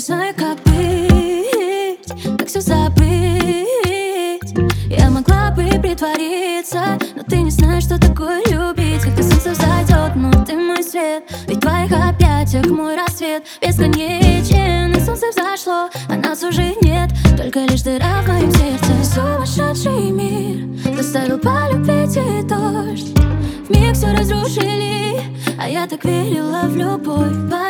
знаю, как быть, как все забыть. Я могла бы притвориться, но ты не знаешь, что такое любить. Когда солнце взойдет, но ты мой свет. Ведь в твоих объятиях мой рассвет бесконечен. И солнце взошло, а нас уже нет, только лишь дыра в моем сердце. Сумасшедший мир заставил полюбить и дождь. Вмиг все разрушили, а я так верила в любовь.